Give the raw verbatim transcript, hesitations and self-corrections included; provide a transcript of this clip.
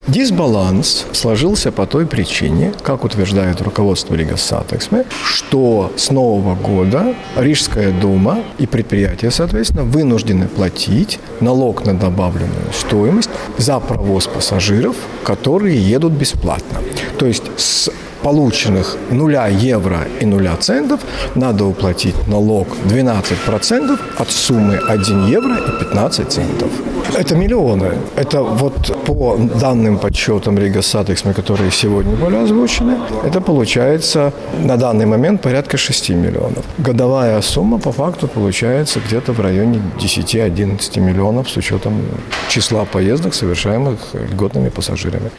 Дисбаланс сложился по той причине, как утверждает руководство Рига Сатексме, что с Нового года Рижская дума и предприятия, соответственно, вынуждены платить налог на добавленную стоимость за провоз пассажиров, которые едут бесплатно. То есть с полученных нуля евро и нуля центов надо уплатить налог двенадцать процентов от суммы один евро и пятнадцать центов. Это миллионы. Это вот по данным подсчетам Рига Сатексме, которые сегодня были озвучены, это получается на данный момент порядка шести миллионов. Годовая сумма по факту получается где-то в районе десять-одиннадцать миллионов с учетом числа поездок, совершаемых льготными пассажирами.